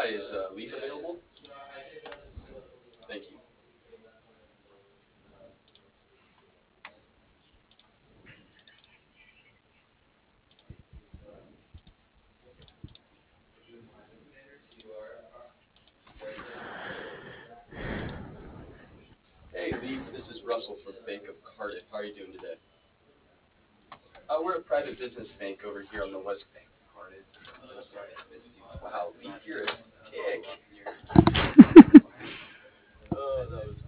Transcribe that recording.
Hi, is Leaf available? Thank you. Hey, Leaf, this is Russell from Bank of Cardiff. How are you doing today? We're a private business bank over here on the West Bank of Cardiff. So sorry I missed you. Wow, Leaf, you're a dick. Oh, that was